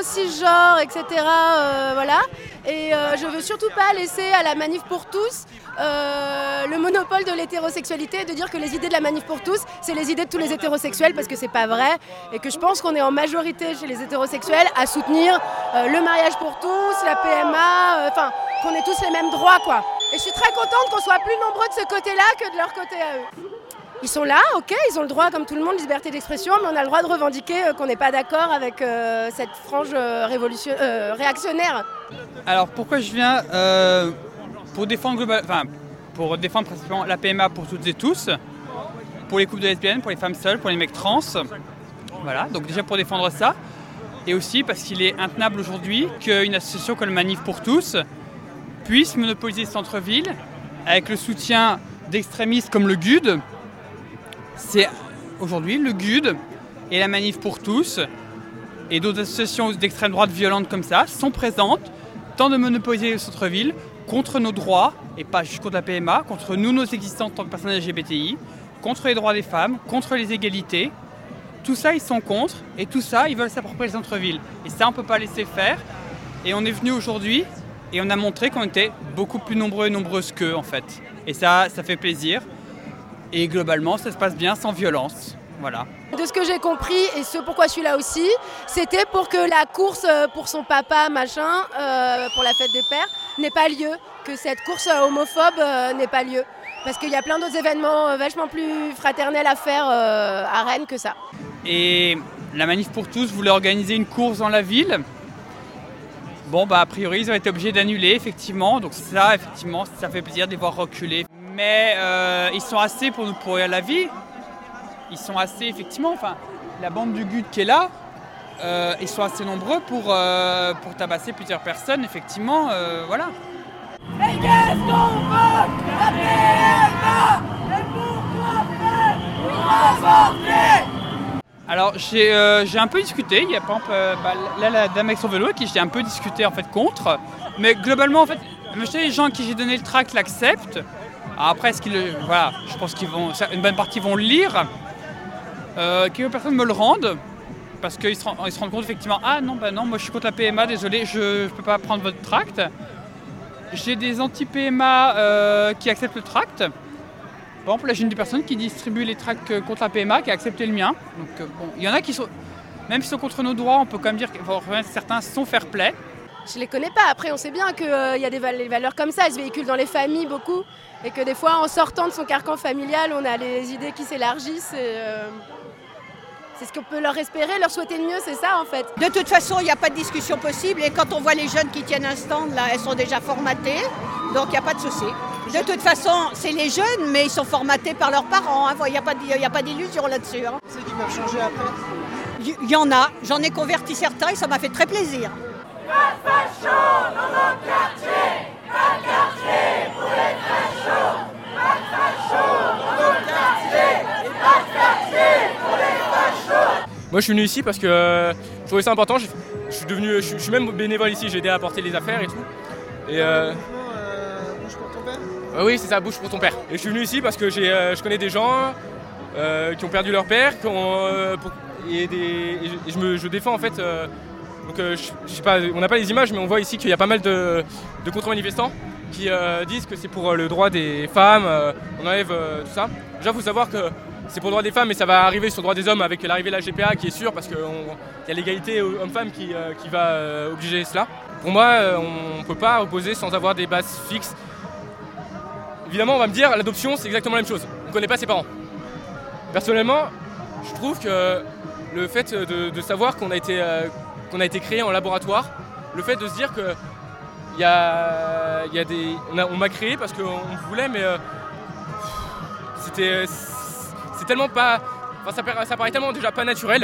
cisgenres, etc. Voilà. Et je veux surtout pas laisser à la Manif pour tous le monopole de l'hétérosexualité, de dire que les idées de la Manif pour tous, c'est les idées de tous les hétérosexuels, parce que c'est pas vrai. Et que je pense qu'on est en majorité chez les hétérosexuels à soutenir le mariage pour tous, la PMA, enfin qu'on ait tous les mêmes droits, quoi. Et je suis très contente qu'on soit plus nombreux de ce côté-là que de leur côté à eux. Ils sont là, ok, ils ont le droit, comme tout le monde, liberté d'expression, mais on a le droit de revendiquer qu'on n'est pas d'accord avec cette frange réactionnaire. Alors pourquoi je viens pour défendre principalement la PMA pour toutes et tous, pour les couples de lesbiennes, pour les femmes seules, pour les mecs trans. Voilà, donc déjà pour défendre ça. Et aussi parce qu'il est intenable aujourd'hui qu'une association comme le Manif pour tous puisse monopoliser le centre-ville avec le soutien d'extrémistes comme le GUD. C'est aujourd'hui le GUD et la Manif pour tous et d'autres associations d'extrême droite violentes comme ça sont présentes, tentent de monopoliser le centre-ville contre nos droits, et pas juste contre la PMA, contre nous, nos existences en tant que personnes LGBTI, contre les droits des femmes, contre les égalités. Tout ça, ils sont contre, et tout ça, ils veulent s'approprier le centre-ville. Et ça, on ne peut pas laisser faire. Et on est venu aujourd'hui, et on a montré qu'on était beaucoup plus nombreux et nombreuses qu'eux, en fait. Et ça fait plaisir. Et globalement, ça se passe bien, sans violence. Voilà. De ce que j'ai compris, et ce pourquoi je suis là aussi, c'était pour que la course pour son papa, machin, pour la fête des pères, n'ait pas lieu. Que cette course homophobe n'ait pas lieu. Parce qu'il y a plein d'autres événements vachement plus fraternels à faire à Rennes que ça. Et la Manif pour tous voulait organiser une course dans la ville. Bon, a priori, ils ont été obligés d'annuler, effectivement. Donc ça, effectivement, ça fait plaisir de les voir reculer. Mais ils sont assez pour nous pourrir la vie. Ils sont assez, effectivement, enfin, la bande du GUD qui est là, ils sont assez nombreux pour tabasser plusieurs personnes, effectivement, voilà. Et qu'est-ce qu'on veut? La PMA! Et pourquoi faire? Pour avorter! Alors j'ai un peu discuté, il y a par exemple là la dame avec son vélo avec qui j'ai un peu discuté en fait contre, mais globalement en fait, les gens à qui j'ai donné le tract l'acceptent. Après voilà, je pense une bonne partie vont le lire, quelques personnes me le rendent parce qu'ils se rendent compte effectivement non moi je suis contre la PMA, désolé je peux pas prendre votre tract. J'ai des anti-PMA qui acceptent le tract. Par exemple, là, j'ai une des personnes qui distribue les tracts contre la PMA, qui a accepté le mien. Donc, il y en a qui sont, même s'ils sont contre nos droits, on peut quand même dire que certains sont fair-play. Je les connais pas. Après, on sait bien qu'il y a des valeurs comme ça. Elles se véhiculent dans les familles beaucoup. Et que des fois, en sortant de son carcan familial, on a les idées qui s'élargissent. C'est ce qu'on peut leur espérer, leur souhaiter le mieux, c'est ça en fait. De toute façon, il n'y a pas de discussion possible. Et quand on voit les jeunes qui tiennent un stand, là, elles sont déjà formatées. Donc, il n'y a pas de souci. De toute façon, c'est les jeunes, mais ils sont formatés par leurs parents. Il n'y a pas d'illusion là-dessus. C'est qui peuvent changer après? Il y en a. J'en ai converti certains et ça m'a fait très plaisir. Pas de facho dans nos quartiers! Pas de quartier pour les fachos! Pas de facho dans nos quartiers! Pas de quartier pour les fachos! Moi je suis venu ici parce que je trouvais ça important. Je suis même bénévole ici, j'ai aidé à apporter les affaires et tout. Et Bouge pour ton père? Oui, c'est ça, bouge pour ton père. Et je suis venu ici parce que je connais des gens qui ont perdu leur père, je défends en fait. Donc je sais pas, on n'a pas les images, mais on voit ici qu'il y a pas mal de contre-manifestants qui disent que c'est pour le droit des femmes, on enlève tout ça. Déjà, il faut savoir que c'est pour le droit des femmes, mais ça va arriver sur le droit des hommes avec l'arrivée de la GPA qui est sûre, parce qu'il y a l'égalité homme-femme qui va obliger cela. Pour moi, on ne peut pas opposer sans avoir des bases fixes. Évidemment, on va me dire, l'adoption, c'est exactement la même chose. On ne connaît pas ses parents. Personnellement, je trouve que le fait de savoir qu'on a été créé en laboratoire, le fait de se dire que on m'a créé parce qu'on voulait, mais c'est tellement pas, enfin, ça paraît tellement déjà pas naturel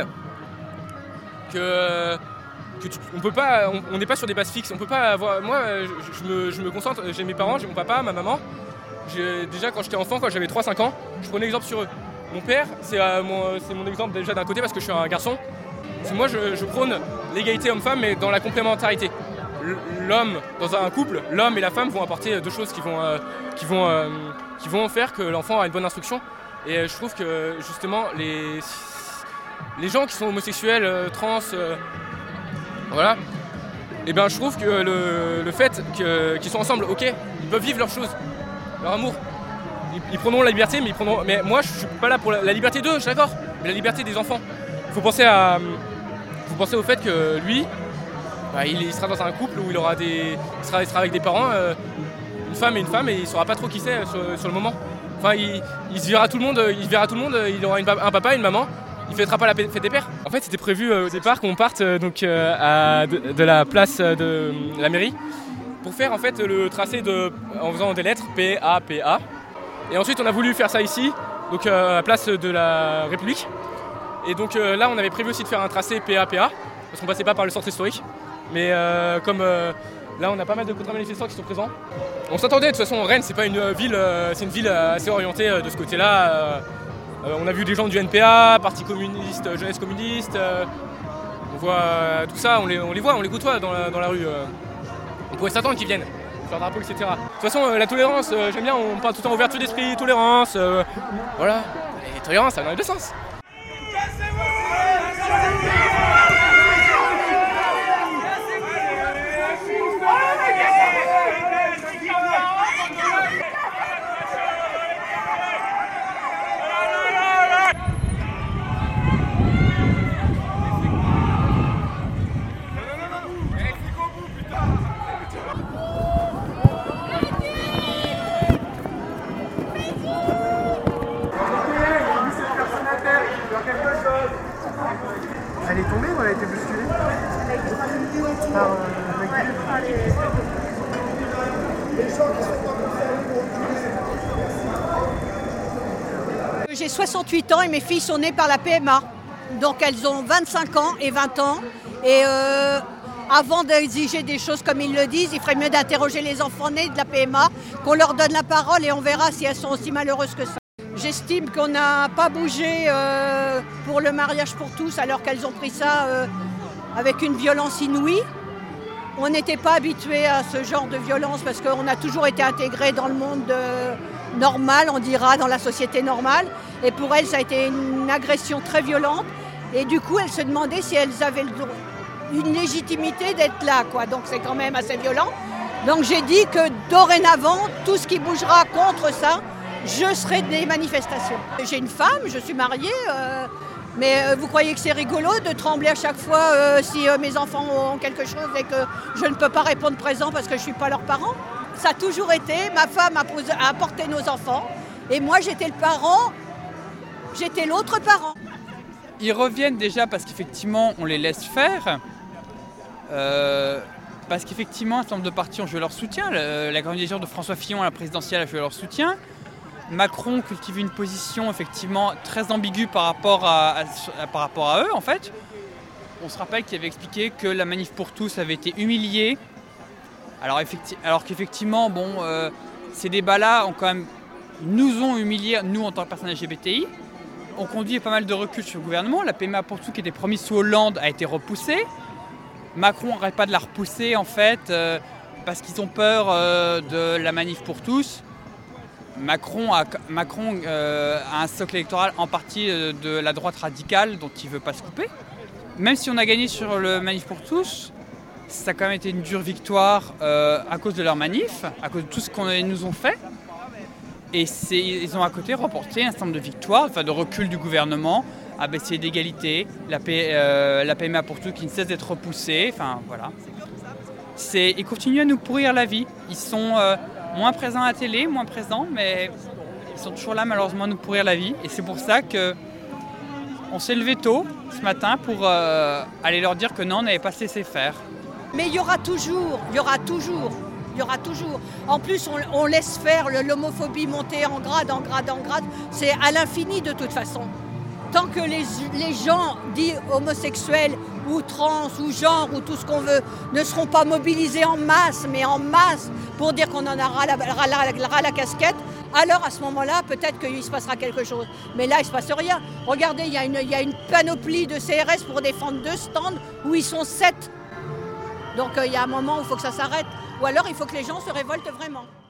que on peut pas, on n'est pas sur des bases fixes. On peut pas avoir. Moi, je me concentre. J'ai mes parents, j'ai mon papa, ma maman. Déjà quand j'étais enfant, quand j'avais 3-5 ans, je prenais exemple sur eux. Mon père, c'est mon exemple déjà d'un côté parce que je suis un garçon. Moi, je prône l'égalité homme-femme, mais dans la complémentarité. L'homme, dans un couple, l'homme et la femme vont apporter deux choses qui vont faire que l'enfant a une bonne instruction. Et je trouve que justement les gens qui sont homosexuels, trans, Voilà. Et bien je trouve que le fait qu'ils soient ensemble, ok, ils peuvent vivre leurs choses, leur amour. Ils prendront la liberté, mais moi je suis pas là pour la liberté d'eux, je suis d'accord, mais la liberté des enfants. Il faut penser au fait que lui, il sera dans un couple où il sera avec des parents, une femme, et il ne saura pas trop qui c'est sur le moment. Enfin, il se verra tout le monde, il aura un papa, une maman. Il ne fêtera pas la fête des pères. En fait, c'était prévu au départ qu'on parte de la place de la mairie pour faire en fait le tracé en faisant des lettres P-A-P-A. Et ensuite, on a voulu faire ça ici, donc à la place de la République. Et donc là, on avait prévu aussi de faire un tracé P-A-P-A parce qu'on passait pas par le centre historique. Mais comme là, on a pas mal de contre-manifestants qui sont présents. On s'attendait, de toute façon, Rennes, c'est pas une ville, c'est une ville assez orientée de ce côté-là. On a vu des gens du NPA, Parti communiste, jeunesse communiste. On voit tout ça, on les voit, on les côtoie dans la rue. On pourrait s'attendre qu'ils viennent, faire drapeau, etc. De toute façon, la tolérance, j'aime bien, on parle tout le temps ouverture d'esprit, tolérance. Voilà, et tolérance, ça va dans les deux sens. Elle est tombée ou elle a été bousculée par J'ai 68 ans et mes filles sont nées par la PMA. Donc elles ont 25 ans et 20 ans. Et avant d'exiger des choses comme ils le disent, il ferait mieux d'interroger les enfants nés de la PMA, qu'on leur donne la parole et on verra si elles sont aussi malheureuses que ça. J'estime qu'on n'a pas bougé pour le mariage pour tous alors qu'elles ont pris ça avec une violence inouïe. On n'était pas habitué à ce genre de violence parce qu'on a toujours été intégrés dans le monde normal, on dira, dans la société normale. Et pour elles, ça a été une agression très violente. Et du coup, elles se demandaient si elles avaient une légitimité d'être là, quoi. Donc c'est quand même assez violent. Donc j'ai dit que dorénavant, tout ce qui bougera contre ça, je serai des manifestations. J'ai une femme, je suis mariée, mais vous croyez que c'est rigolo de trembler à chaque fois si mes enfants ont quelque chose et que je ne peux pas répondre présent parce que je ne suis pas leur parent? Ça a toujours été, ma femme a porté nos enfants et moi j'étais le parent, j'étais l'autre parent. Ils reviennent déjà parce qu'effectivement on les laisse faire. Parce qu'effectivement un certain nombre de partis ont joué leur soutien. La candidature de François Fillon à la présidentielle a joué leur soutien. Macron cultive une position effectivement très ambiguë par rapport à eux en fait. On se rappelle qu'il avait expliqué que la manif pour tous avait été humiliée. Alors qu'effectivement, ces débats-là nous ont humiliés, nous en tant que personnes LGBTI. On conduit pas mal de recul sur le gouvernement. La PMA pour tous qui était promise sous Hollande a été repoussée. Macron n'arrête pas de la repousser en fait parce qu'ils ont peur de la manif pour tous. Macron a un socle électoral en partie de la droite radicale dont il ne veut pas se couper. Même si on a gagné sur le manif pour tous, ça a quand même été une dure victoire à cause de leur manif, à cause de tout ce qu'ils nous ont fait. Et ils ont à côté remporté un certain nombre de victoires, de recul du gouvernement, abaissé d'égalité, la PMA pour tous qui ne cesse d'être repoussée. Voilà. Ils continuent à nous pourrir la vie. Ils sont moins présents à la télé, moins présents, mais ils sont toujours là malheureusement à nous pourrir la vie. Et c'est pour ça qu'on s'est levé tôt ce matin pour aller leur dire que non, on n'avait pas se laissé faire. Mais il y aura toujours. En plus, on laisse faire l'homophobie monter en grade. C'est à l'infini de toute façon. Tant que les gens dits homosexuels ou trans ou genre ou tout ce qu'on veut ne seront pas mobilisés en masse pour dire qu'on en a ras la casquette, alors à ce moment-là, peut-être qu'il se passera quelque chose. Mais là, il ne se passe rien. Regardez, il y a une panoplie de CRS pour défendre 2 stands où ils sont 7. Donc il y a un moment où il faut que ça s'arrête. Ou alors il faut que les gens se révoltent vraiment.